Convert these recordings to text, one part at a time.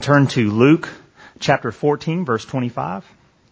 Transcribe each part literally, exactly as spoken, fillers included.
turn to Luke chapter fourteen, verse twenty-five.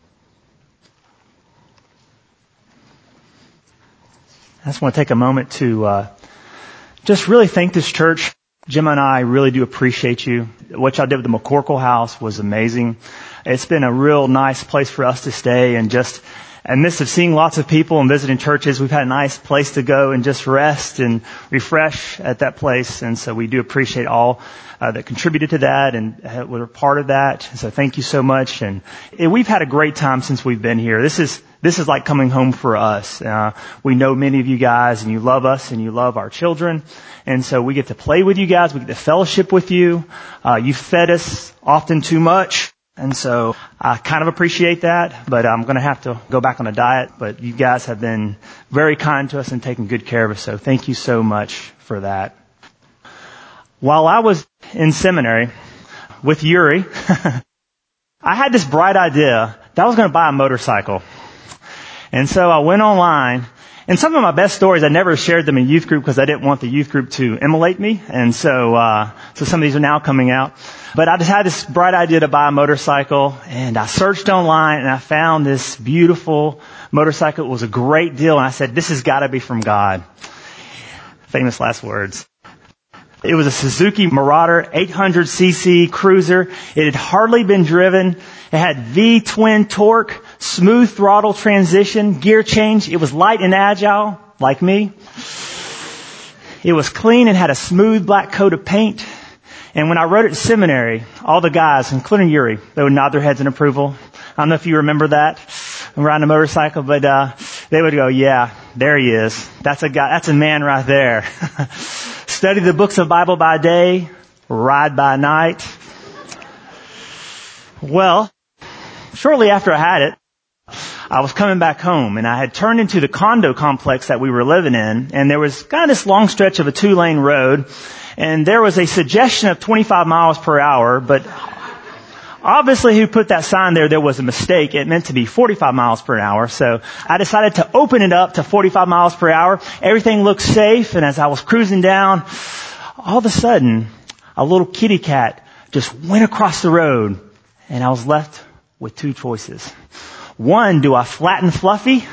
I just want to take a moment to uh, just really thank this church. Jim and I really do appreciate you. What y'all did with the McCorkle House was amazing. It's been a real nice place for us to stay, and just in the midst of seeing lots of people and visiting churches, we've had a nice place to go and just rest and refresh at that place. And so we do appreciate all uh, that contributed to that and uh, were part of that. So thank you so much. And, and we've had a great time since we've been here. This is This is like coming home for us. Uh, we know many of you guys, and you love us, and you love our children. And so we get to play with you guys. We get to fellowship with you. Uh, you fed us often too much. And so I kind of appreciate that, but I'm going to have to go back on a diet. But you guys have been very kind to us and taken good care of us. So thank you so much for that. While I was in seminary with Yuri, I had this bright idea that I was going to buy a motorcycle. And so I went online, and some of my best stories, I never shared them in youth group because I didn't want the youth group to emulate me. And so, uh, so some of these are now coming out. But I just had this bright idea to buy a motorcycle, and I searched online, and I found this beautiful motorcycle. It was a great deal, and I said, this has got to be from God. Famous last words. It was a Suzuki Marauder eight hundred c c cruiser. It had hardly been driven. It had V-twin torque, smooth throttle transition, gear change. It was light and agile, like me. It was clean and had a smooth black coat of paint. And when I rode it in seminary, all the guys, including Yuri, they would nod their heads in approval. I don't know if you remember that, riding a motorcycle, but uh they would go, yeah, there he is. That's a guy, that's a man right there. Study the books of Bible by day, ride by night. Well, shortly after I had it, I was coming back home, and I had turned into the condo complex that we were living in, and there was kind of this long stretch of a two-lane road, and there was a suggestion of twenty-five miles per hour, but obviously who put that sign there, there was a mistake. It meant to be forty-five miles per hour, so I decided to open it up to forty-five miles per hour. Everything looked safe, and as I was cruising down, all of a sudden, a little kitty cat just went across the road, and I was left with two choices. One, do I flatten Fluffy?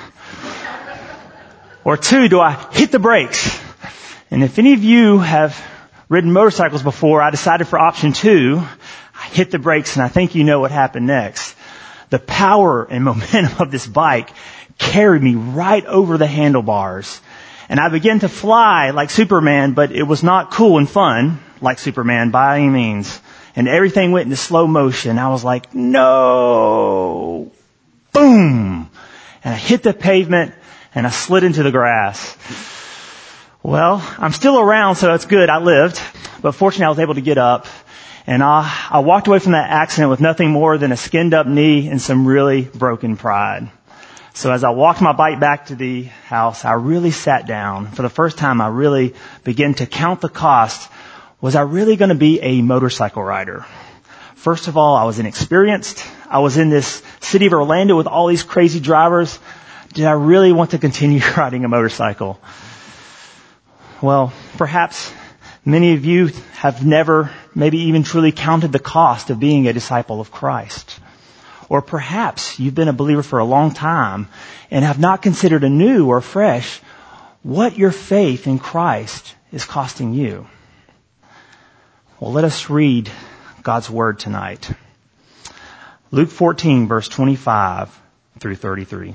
Or two, do I hit the brakes? And if any of you have ridden motorcycles before, I decided for option two. I hit the brakes, and I think you know what happened next. The power and momentum of this bike carried me right over the handlebars. And I began to fly like Superman, but it was not cool and fun like Superman by any means. And everything went into slow motion. I was like, no! Boom! And I hit the pavement, and I slid into the grass. Well, I'm still around, so it's good. I lived. But fortunately, I was able to get up. And I, I walked away from that accident with nothing more than a skinned up knee and some really broken pride. So as I walked my bike back to the house, I really sat down. For the first time, I really began to count the cost. Was I really going to be a motorcycle rider? First of all, I was inexperienced. I was in this city of Orlando with all these crazy drivers. Did I really want to continue riding a motorcycle? Well, perhaps many of you have never maybe even truly counted the cost of being a disciple of Christ. Or perhaps you've been a believer for a long time and have not considered anew or fresh what your faith in Christ is costing you. Well, let us read God's Word tonight. Luke fourteen, verse twenty-five through thirty-three.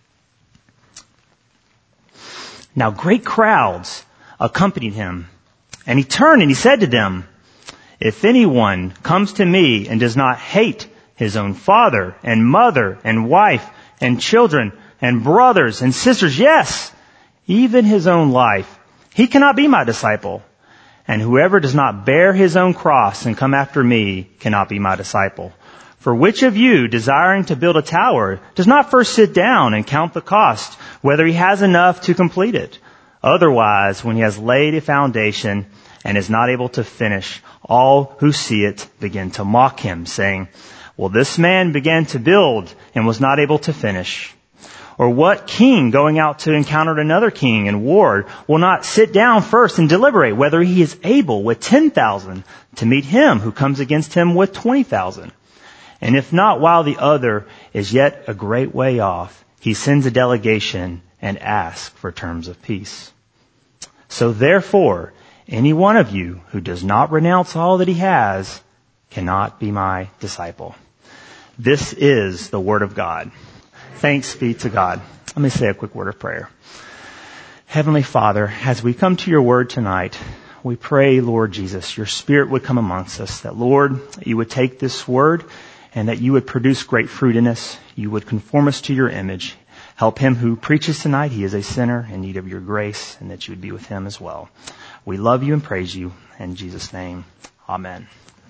Now great crowds accompanied him, and he turned and he said to them, if anyone comes to me and does not hate his own father and mother and wife and children and brothers and sisters, yes, even his own life, he cannot be my disciple. And whoever does not bear his own cross and come after me cannot be my disciple. For which of you, desiring to build a tower, does not first sit down and count the cost, whether he has enough to complete it? Otherwise, when he has laid a foundation and is not able to finish, all who see it begin to mock him, saying, well, this man began to build and was not able to finish. Or what king going out to encounter another king in war will not sit down first and deliberate whether he is able with ten thousand to meet him who comes against him with twenty thousand? And if not, while the other is yet a great way off, he sends a delegation and asks for terms of peace. So therefore, any one of you who does not renounce all that he has cannot be my disciple. This is the word of God. Thanks be to God. Let me say a quick word of prayer. Heavenly Father, as we come to your word tonight, we pray, Lord Jesus, your Spirit would come amongst us, that, Lord, you would take this word and that you would produce great fruit in us. You would conform us to your image. Help him who preaches tonight. He is a sinner in need of your grace, and that you would be with him as well. We love you and praise you. In Jesus' name, amen.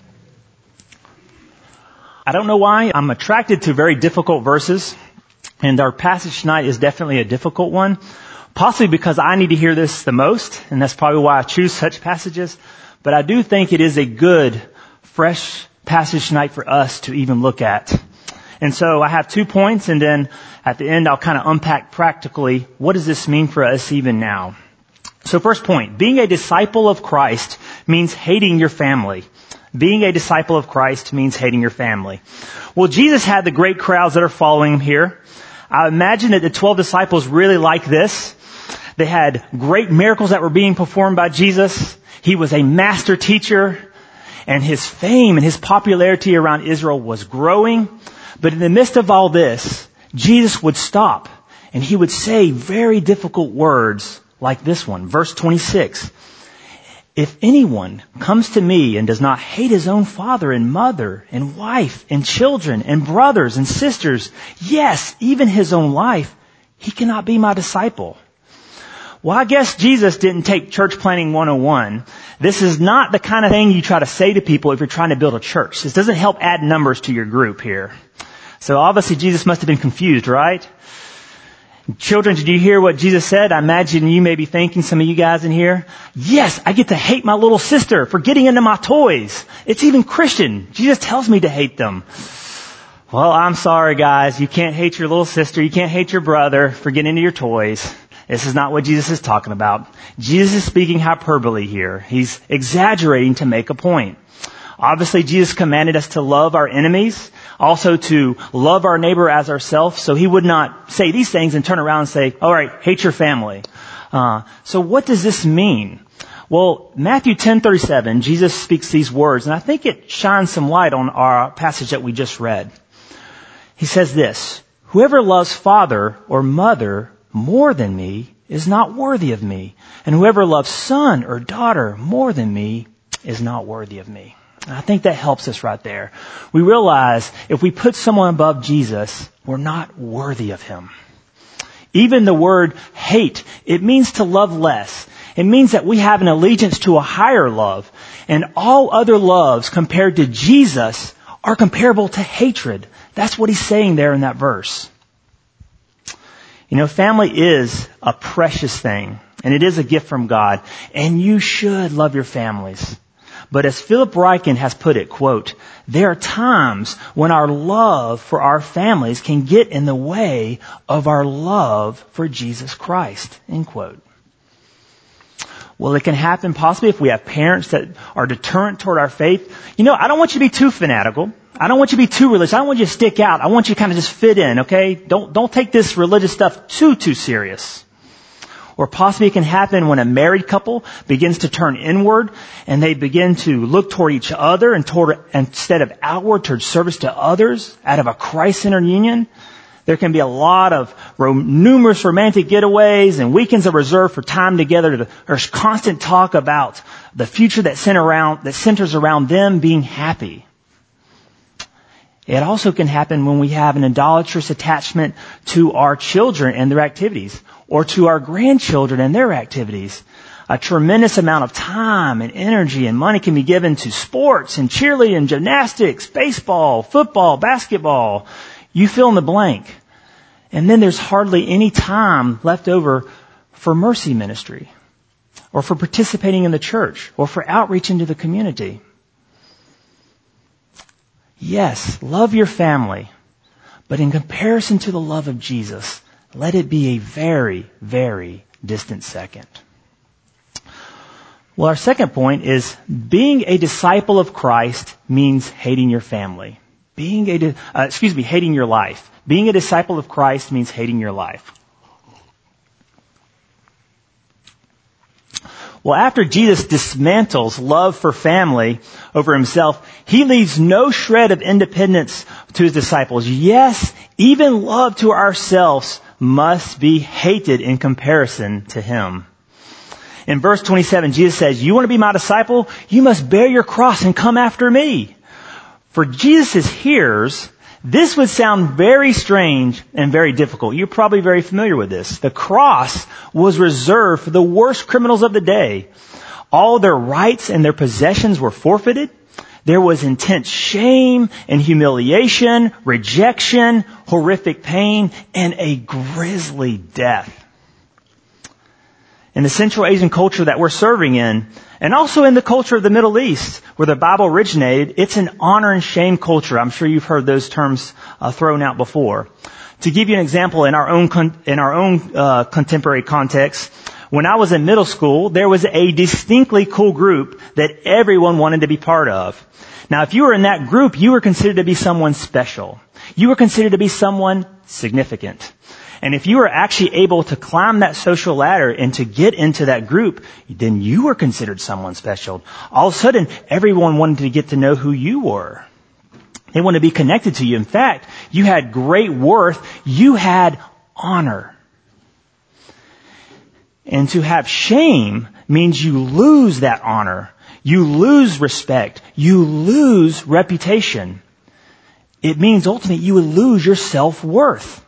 I don't know why I'm attracted to very difficult verses. And our passage tonight is definitely a difficult one, possibly because I need to hear this the most, and that's probably why I choose such passages. But I do think it is a good, fresh passage tonight for us to even look at. And so I have two points, and then at the end I'll kind of unpack practically what does this mean for us even now. So first point, being a disciple of Christ means hating your family. Being a disciple of Christ means hating your family. Well, Jesus had the great crowds that are following him here. I imagine that the twelve disciples really liked this. They had great miracles that were being performed by Jesus. He was a master teacher, and his fame and his popularity around Israel was growing. But in the midst of all this, Jesus would stop, and he would say very difficult words like this one, verse twenty-six. If anyone comes to me and does not hate his own father and mother and wife and children and brothers and sisters, yes, even his own life, he cannot be my disciple. Well, I guess Jesus didn't take church planning one oh one. This is not the kind of thing you try to say to people if you're trying to build a church. This doesn't help add numbers to your group here. So obviously Jesus must have been confused, right? Children, did you hear what Jesus said? I imagine you may be thinking, some of you guys in here, yes, I get to hate my little sister for getting into my toys. It's even Christian. Jesus tells me to hate them. Well, I'm sorry, guys. You can't hate your little sister. You can't hate your brother for getting into your toys. This is not what Jesus is talking about. Jesus is speaking hyperbole here. He's exaggerating to make a point. Obviously, Jesus commanded us to love our enemies, also to love our neighbor as ourselves. So he would not say these things and turn around and say, all right, hate your family. Uh, so what does this mean? Well, Matthew ten thirty-seven, Jesus speaks these words, and I think it shines some light on our passage that we just read. He says this, whoever loves father or mother more than me is not worthy of me, and whoever loves son or daughter more than me is not worthy of me. And I think that helps us right there. We realize if we put someone above Jesus, we're not worthy of him. Even the word hate, it means to love less. It means that we have an allegiance to a higher love. And all other loves compared to Jesus are comparable to hatred. That's what he's saying there in that verse. You know, family is a precious thing. And it is a gift from God. And you should love your families. But as Philip Ryken has put it, quote, there are times when our love for our families can get in the way of our love for Jesus Christ, end quote. Well, it can happen possibly if we have parents that are deterrent toward our faith. You know, I don't want you to be too fanatical. I don't want you to be too religious. I don't want you to stick out. I want you to kind of just fit in, okay? Don't, don't take this religious stuff too, too serious. Or possibly it can happen when a married couple begins to turn inward and they begin to look toward each other and toward, instead of outward toward service to others out of a Christ-centered union. There can be a lot of rom- numerous romantic getaways and weekends are reserved for time together. There's constant talk about the future that, center around, that centers around them being happy. It also can happen when we have an idolatrous attachment to our children and their activities, or to our grandchildren and their activities. A tremendous amount of time and energy and money can be given to sports and cheerleading, gymnastics, baseball, football, basketball. You fill in the blank. And then there's hardly any time left over for mercy ministry, or for participating in the church, or for outreach into the community. Yes, love your family, but in comparison to the love of Jesus, let it be a very, very distant second. Well, our second point is being a disciple of Christ means hating your family. Being a, uh, excuse me, hating your life. Being a disciple of Christ means hating your life. Well, after Jesus dismantles love for family over himself, he leaves no shred of independence to his disciples. Yes, even love to ourselves must be hated in comparison to him. In verse twenty-seven, Jesus says, you want to be my disciple? You must bear your cross and come after me. For Jesus' hearers, this would sound very strange and very difficult. You're probably very familiar with this. The cross was reserved for the worst criminals of the day. All their rights and their possessions were forfeited. There was intense shame and humiliation, rejection, horrific pain, and a grisly death. In the Central Asian culture that we're serving in, and also in the culture of the Middle East, where the Bible originated, it's an honor and shame culture. I'm sure you've heard those terms uh, thrown out before. To give you an example, in our own con- in our own uh, contemporary context, when I was in middle school, there was a distinctly cool group that everyone wanted to be part of. Now, if you were in that group, you were considered to be someone special. You were considered to be someone significant. And if you were actually able to climb that social ladder and to get into that group, then you were considered someone special. All of a sudden, everyone wanted to get to know who you were. They wanted to be connected to you. In fact, you had great worth. You had honor. And to have shame means you lose that honor. You lose respect. You lose reputation. It means ultimately you would lose your self-worth.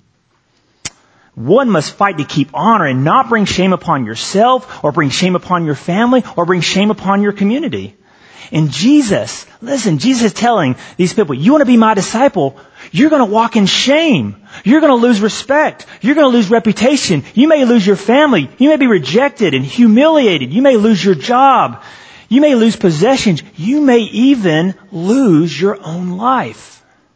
One must fight to keep honor and not bring shame upon yourself or bring shame upon your family or bring shame upon your community. And Jesus, listen, Jesus is telling these people, you want to be my disciple, you're going to walk in shame. You're going to lose respect. You're going to lose reputation. You may lose your family. You may be rejected and humiliated. You may lose your job. You may lose possessions. You may even lose your own life.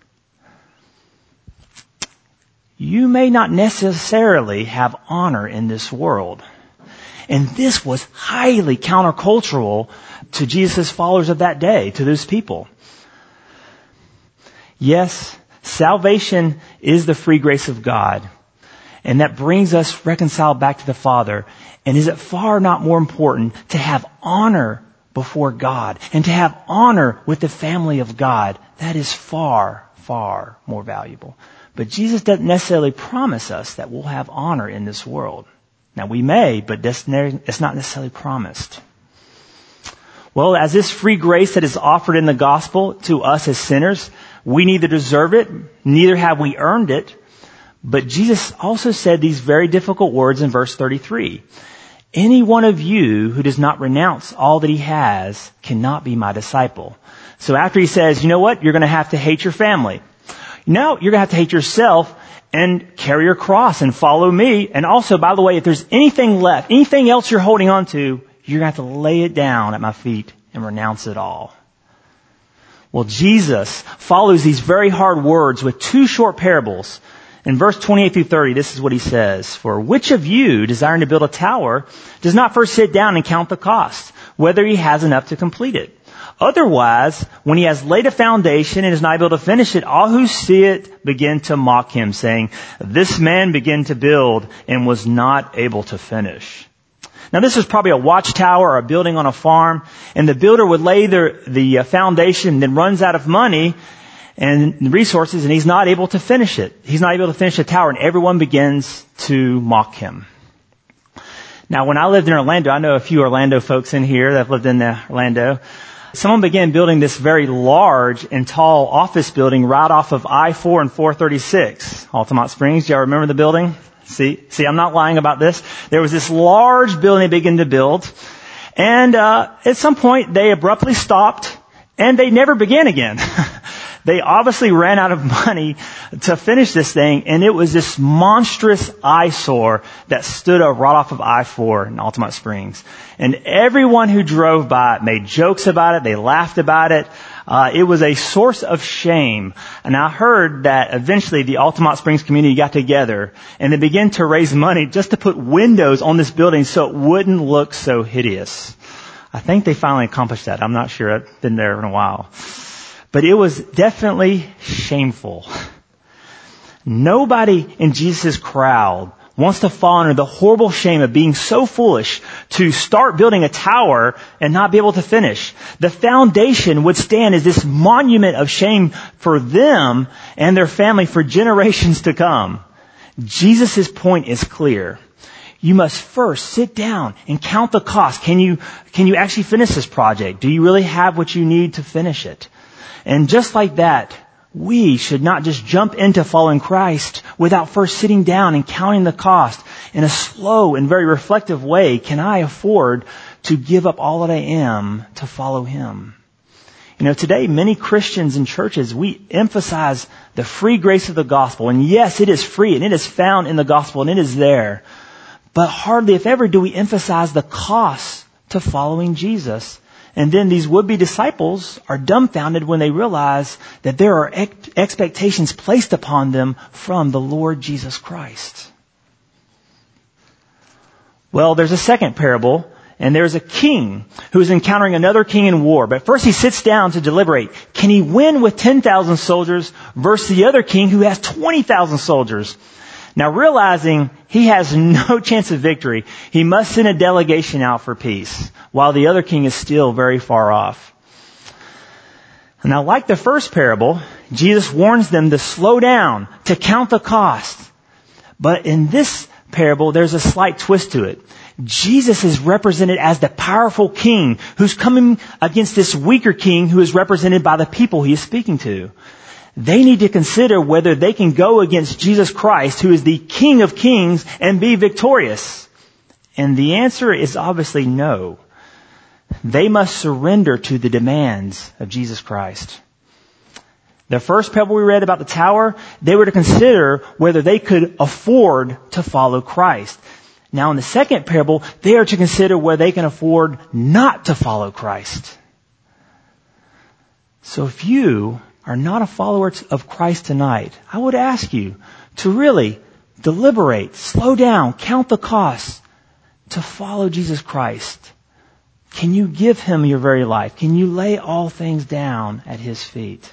You may not necessarily have honor in this world. And this was highly countercultural to Jesus' followers of that day, to those people. Yes, salvation is the free grace of God. And that brings us reconciled back to the Father. And is it far not more important to have honor before God and to have honor with the family of God? That is far, far more valuable. But Jesus doesn't necessarily promise us that we'll have honor in this world. Now we may, but that's it's not necessarily promised. Well, as this free grace that is offered in the gospel to us as sinners, we neither deserve it, neither have we earned it. But Jesus also said these very difficult words in verse thirty-three. Any one of you who does not renounce all that he has cannot be my disciple. So after he says, you know what, you're going to have to hate your family. No, you're going to have to hate yourself and carry your cross and follow me. And also, by the way, if there's anything left, anything else you're holding on to, you're going to have to lay it down at my feet and renounce it all. Well, Jesus follows these very hard words with two short parables. In verse twenty-eight through thirty, this is what he says. For which of you, desiring to build a tower, does not first sit down and count the cost, whether he has enough to complete it? Otherwise, when he has laid a foundation and is not able to finish it, all who see it begin to mock him, saying, this man began to build and was not able to finish. Now, this is probably a watchtower or a building on a farm, and the builder would lay the, the foundation, then runs out of money and resources, and he's not able to finish it. He's not able to finish the tower, and everyone begins to mock him. Now, when I lived in Orlando, I know a few Orlando folks in here that have lived in Orlando. Someone began building this very large and tall office building right off of I four and four thirty-six, Altamont Springs. Do y'all remember the building? See, see, I'm not lying about this. There was this large building they began to build, and uh, at some point they abruptly stopped, and they never began again. They obviously ran out of money to finish this thing, and it was this monstrous eyesore that stood up right off of I four in Altamont Springs. And everyone who drove by it made jokes about it. They laughed about it. Uh, it was a source of shame. And I heard that eventually the Altamont Springs community got together and they began to raise money just to put windows on this building so it wouldn't look so hideous. I think they finally accomplished that. I'm not sure. I've been there in a while. But it was definitely shameful. Nobody in Jesus' crowd wants to fall under the horrible shame of being so foolish to start building a tower and not be able to finish. The foundation would stand as this monument of shame for them and their family for generations to come. Jesus' point is clear. You must first sit down and count the cost. Can you, can you actually finish this project? Do you really have what you need to finish it? And just like that, we should not just jump into following Christ without first sitting down and counting the cost in a slow and very reflective way. Can I afford to give up all that I am to follow Him? You know, today many Christians and churches, we emphasize the free grace of the gospel. And yes, it is free and it is found in the gospel and it is there. But hardly, if ever, do we emphasize the cost to following Jesus. And then these would-be disciples are dumbfounded when they realize that there are ex- expectations placed upon them from the Lord Jesus Christ. Well, there's a second parable, and there's a king who is encountering another king in war. But first he sits down to deliberate. Can he win with ten thousand soldiers versus the other king who has twenty thousand soldiers? Now, realizing he has no chance of victory, he must send a delegation out for peace, while the other king is still very far off. Now, like the first parable, Jesus warns them to slow down, to count the cost. But in this parable, there's a slight twist to it. Jesus is represented as the powerful king who's coming against this weaker king who is represented by the people he is speaking to. They need to consider whether they can go against Jesus Christ, who is the King of Kings, and be victorious. And the answer is obviously no. They must surrender to the demands of Jesus Christ. The first parable we read about the tower, they were to consider whether they could afford to follow Christ. Now in the second parable, they are to consider whether they can afford not to follow Christ. So if you are not a follower of Christ tonight, I would ask you to really deliberate, slow down, count the costs to follow Jesus Christ. Can you give Him your very life? Can you lay all things down at His feet?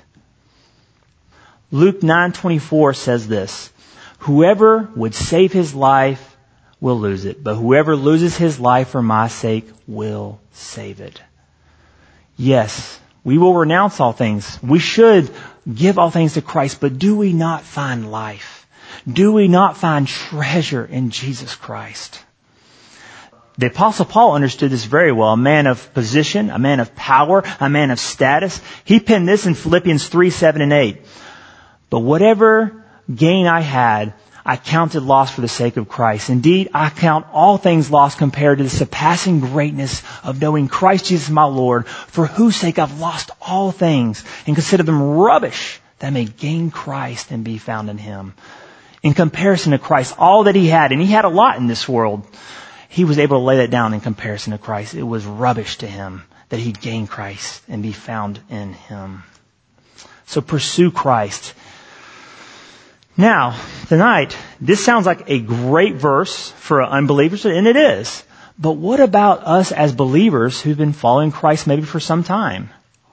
Luke nine twenty-four says this, "Whoever would save his life will lose it, but whoever loses his life for my sake will save it." Yes, we will renounce all things. We should give all things to Christ, but do we not find life? Do we not find treasure in Jesus Christ? The Apostle Paul understood this very well. A man of position, a man of power, a man of status. He penned this in Philippians three, seven, and eight. "But whatever gain I had, I counted loss for the sake of Christ. Indeed, I count all things lost compared to the surpassing greatness of knowing Christ Jesus my Lord, for whose sake I've lost all things and consider them rubbish, that I may gain Christ and be found in Him." In comparison to Christ, all that he had, and he had a lot in this world, he was able to lay that down in comparison to Christ. It was rubbish to him that he'd gain Christ and be found in Him. So pursue Christ. Now, tonight, this sounds like a great verse for unbelievers, and it is. But what about us as believers who've been following Christ maybe for some time?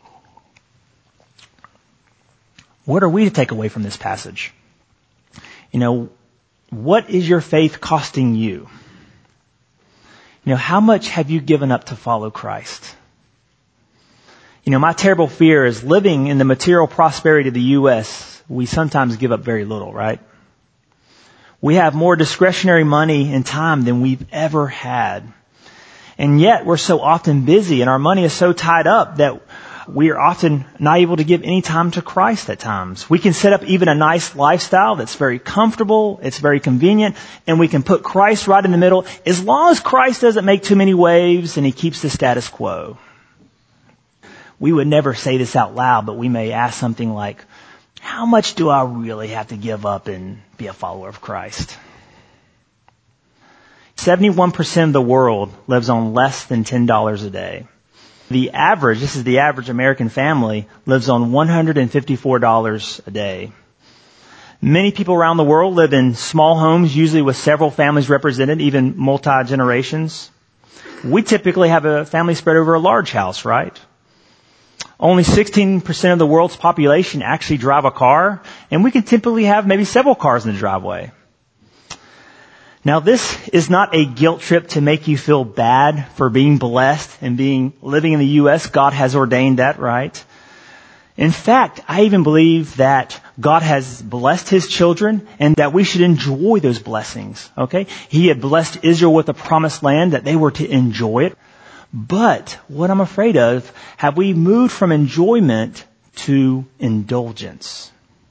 What are we to take away from this passage? You know, what is your faith costing you? You know, how much have you given up to follow Christ? You know, my terrible fear is living in the material prosperity of the U S, we sometimes give up very little, right? We have more discretionary money and time than we've ever had. And yet we're so often busy and our money is so tied up that we are often not able to give any time to Christ at times. We can set up even a nice lifestyle that's very comfortable, it's very convenient, and we can put Christ right in the middle as long as Christ doesn't make too many waves and He keeps the status quo. We would never say this out loud, but we may ask something like, how much do I really have to give up and be a follower of Christ? seventy-one percent of the world lives on less than ten dollars a day. The average, this is the average American family, lives on one hundred fifty-four dollars a day. Many people around the world live in small homes, usually with several families represented, even multi-generations. We typically have a family spread over a large house, right? Only sixteen percent of the world's population actually drive a car, and we can typically have maybe several cars in the driveway. Now, this is not a guilt trip to make you feel bad for being blessed and being living in the U S God has ordained that, right? In fact, I even believe that God has blessed His children and that we should enjoy those blessings, okay? He had blessed Israel with the promised land, that they were to enjoy it. But what I'm afraid of, have we moved from enjoyment to indulgence?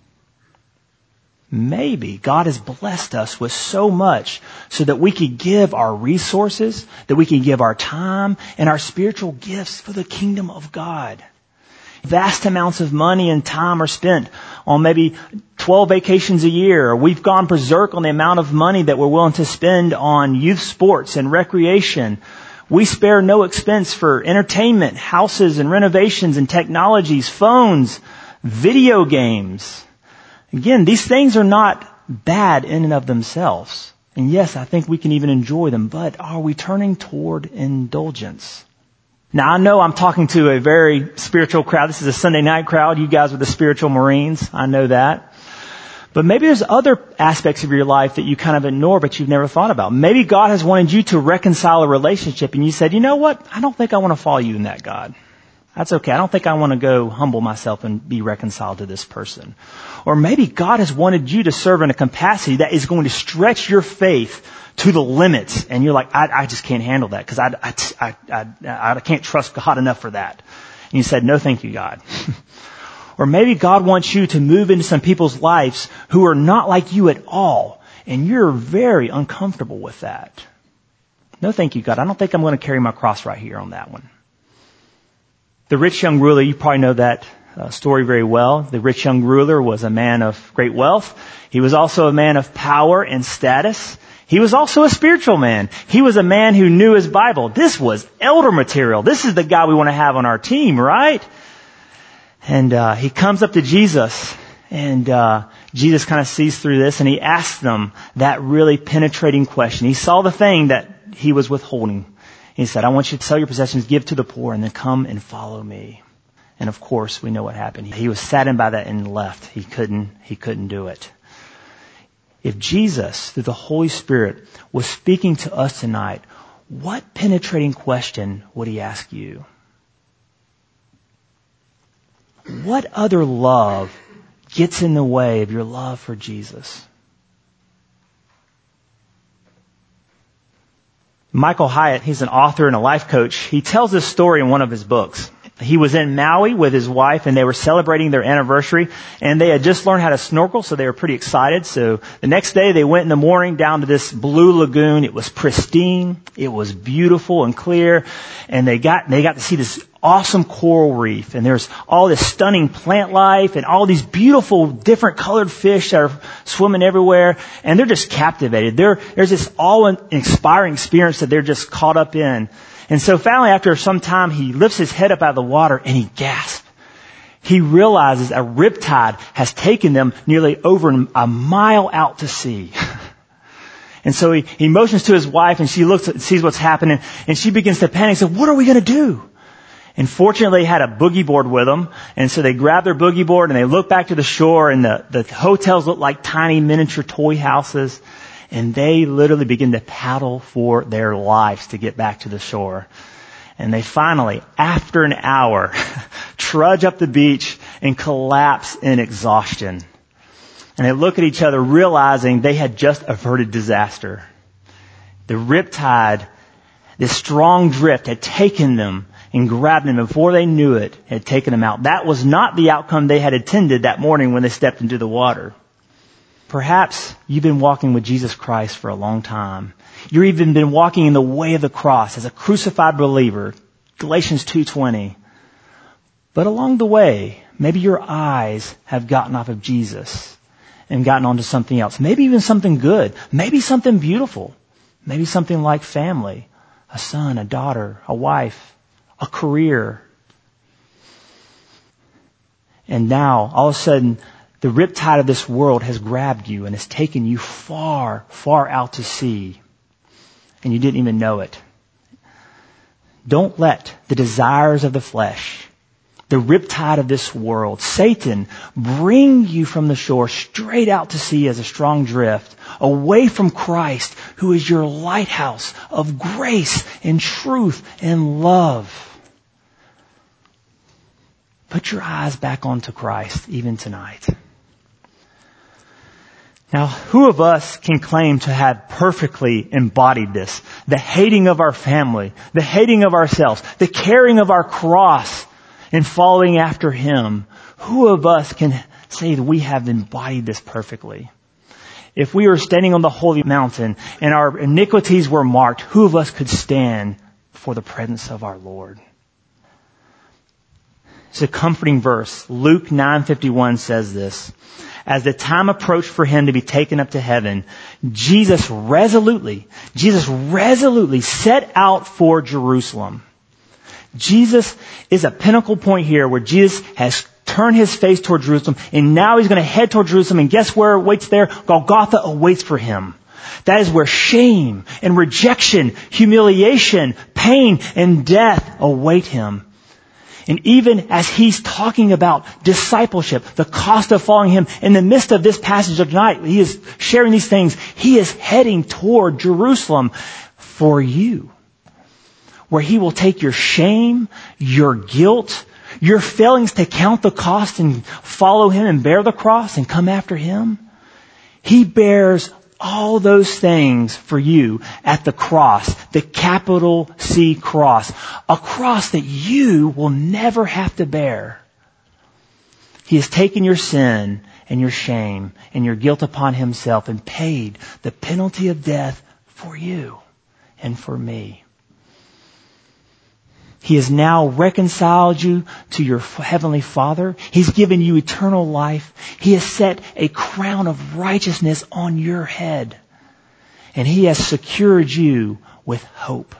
Maybe God has blessed us with so much so that we could give our resources, that we can give our time and our spiritual gifts for the kingdom of God. Vast amounts of money and time are spent on maybe twelve vacations a year. Or we've gone berserk on the amount of money that we're willing to spend on youth sports and recreation. We spare no expense for entertainment, houses and renovations and technologies, phones, video games. Again, these things are not bad in and of themselves. And yes, I think we can even enjoy them, but are we turning toward indulgence? Now, I know I'm talking to a very spiritual crowd. This is a Sunday night crowd. You guys are the spiritual Marines. I know that. But maybe there's other aspects of your life that you kind of ignore, but you've never thought about. Maybe God has wanted you to reconcile a relationship, and you said, you know what? I don't think I want to follow you in that, God. That's okay. I don't think I want to go humble myself and be reconciled to this person. Or maybe God has wanted you to serve in a capacity that is going to stretch your faith to the limits. And you're like, I, I just can't handle that because I, I, I, I, I can't trust God enough for that. And you said, no, thank you, God. Or maybe God wants you to move into some people's lives who are not like you at all. And you're very uncomfortable with that. No, thank you, God. I don't think I'm going to carry my cross right here on that one. The rich young ruler, you probably know that uh, story very well. The rich young ruler was a man of great wealth. He was also a man of power and status. He was also a spiritual man. He was a man who knew his Bible. This was elder material. This is the guy we want to have on our team, right? And uh, he comes up to Jesus, and uh, Jesus kind of sees through this, and he asks them that really penetrating question. He saw the thing that he was withholding. He said, I want you to sell your possessions, give to the poor, and then come and follow me. And of course, we know what happened. He was saddened by that and left. He couldn't, he couldn't do it. If Jesus, through the Holy Spirit, was speaking to us tonight, what penetrating question would He ask you? What other love gets in the way of your love for Jesus? Michael Hyatt, he's an author and a life coach. He tells this story in one of his books. He was in Maui with his wife, and they were celebrating their anniversary, and they had just learned how to snorkel, so they were pretty excited. So the next day they went in the morning down to this blue lagoon. It was pristine. It was beautiful and clear, and they got they got to see this awesome coral reef, and there's all this stunning plant life and all these beautiful different colored fish that are swimming everywhere, and they're just captivated. They're, there's this awe-inspiring experience that they're just caught up in. And so finally, after some time, he lifts his head up out of the water and he gasps. He realizes a riptide has taken them nearly over a mile out to sea. And so he, he motions to his wife, and she looks and sees what's happening, and she begins to panic. Said, "What are we going to do?" And fortunately, they had a boogie board with them, and so they grab their boogie board and they look back to the shore, and the, the hotels look like tiny miniature toy houses. And they literally begin to paddle for their lives to get back to the shore. And they finally, after an hour, trudge up the beach and collapse in exhaustion. And they look at each other, realizing they had just averted disaster. The riptide, this strong drift, had taken them and grabbed them before they knew it, had taken them out. That was not the outcome they had intended that morning when they stepped into the water. Perhaps you've been walking with Jesus Christ for a long time. You've even been walking in the way of the cross as a crucified believer, Galatians two twenty. But along the way, maybe your eyes have gotten off of Jesus and gotten onto something else. Maybe even something good. Maybe something beautiful. Maybe something like family, a son, a daughter, a wife, a career. And now, all of a sudden, the riptide of this world has grabbed you and has taken you far, far out to sea. And you didn't even know it. Don't let the desires of the flesh, the riptide of this world, Satan, bring you from the shore straight out to sea as a strong drift, away from Christ, who is your lighthouse of grace and truth and love. Put your eyes back onto Christ even tonight. Now, who of us can claim to have perfectly embodied this? The hating of our family, the hating of ourselves, the carrying of our cross and following after Him. Who of us can say that we have embodied this perfectly? If we were standing on the holy mountain and our iniquities were marked, who of us could stand before the presence of our Lord? It's a comforting verse. Luke nine fifty-one says this. As the time approached for Him to be taken up to heaven, Jesus resolutely, Jesus resolutely set out for Jerusalem. Jesus is a pinnacle point here where Jesus has turned His face toward Jerusalem, and now He's going to head toward Jerusalem, and guess where awaits there? Golgotha awaits for Him. That is where shame and rejection, humiliation, pain, and death await Him. And even as He's talking about discipleship, the cost of following Him, in the midst of this passage of tonight, He is sharing these things. He is heading toward Jerusalem for you, where He will take your shame, your guilt, your failings to count the cost and follow Him and bear the cross and come after Him. He bears all those things for you at the cross, the capital C cross, a cross that you will never have to bear. He has taken your sin and your shame and your guilt upon Himself and paid the penalty of death for you and for me. He has now reconciled you to your Heavenly Father. He's given you eternal life. He has set a crown of righteousness on your head. And He has secured you with hope.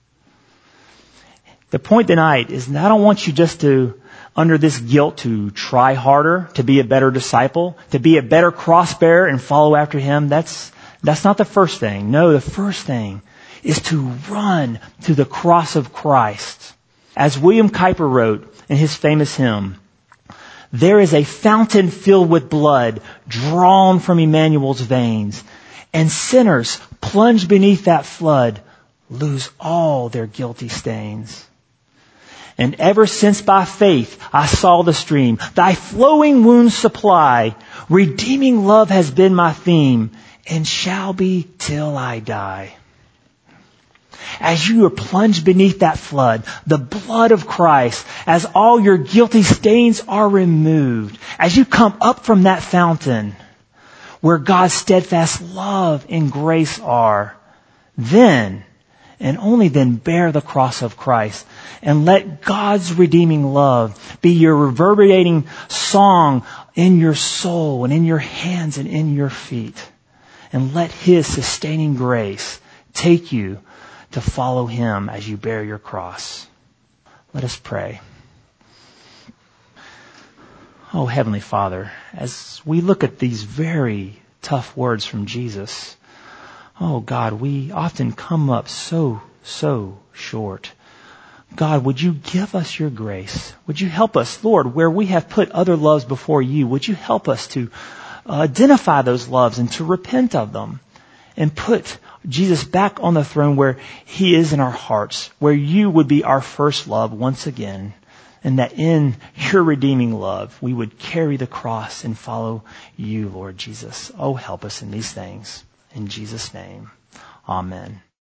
The point tonight is that I don't want you just to, under this guilt, to try harder, to be a better disciple, to be a better cross bearer and follow after Him. That's, that's not the first thing. No, the first thing is to run to the cross of Christ. As William Kuyper wrote in his famous hymn, there is a fountain filled with blood drawn from Emmanuel's veins, and sinners plunged beneath that flood lose all their guilty stains. And ever since by faith I saw the stream, thy flowing wounds supply, redeeming love has been my theme, and shall be till I die. As you are plunged beneath that flood, the blood of Christ, as all your guilty stains are removed, as you come up from that fountain where God's steadfast love and grace are, then and only then bear the cross of Christ and let God's redeeming love be your reverberating song in your soul and in your hands and in your feet. And let His sustaining grace take you to follow Him as you bear your cross. Let us pray. Oh, Heavenly Father, as we look at these very tough words from Jesus, oh God, we often come up so, so short. God, would you give us your grace? Would you help us, Lord, where we have put other loves before you, would you help us to uh, identify those loves and to repent of them and put Jesus back on the throne where He is in our hearts, where you would be our first love once again, and that in your redeeming love, we would carry the cross and follow you, Lord Jesus. Oh, help us in these things. In Jesus' name, amen.